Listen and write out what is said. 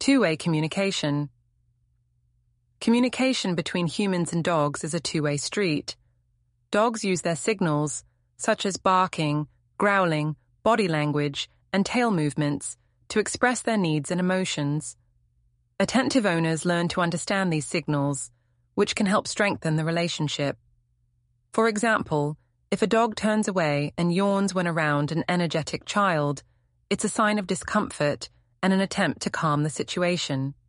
Two-way communication. Communication between humans and dogs is a two-way street. Dogs use their signals, such as barking, growling, body language, and tail movements, to express their needs and emotions. Attentive owners learn to understand these signals, which can help strengthen the relationship. For example, if a dog turns away and yawns when around an energetic child, it's a sign of discomfort and an attempt to calm the situation.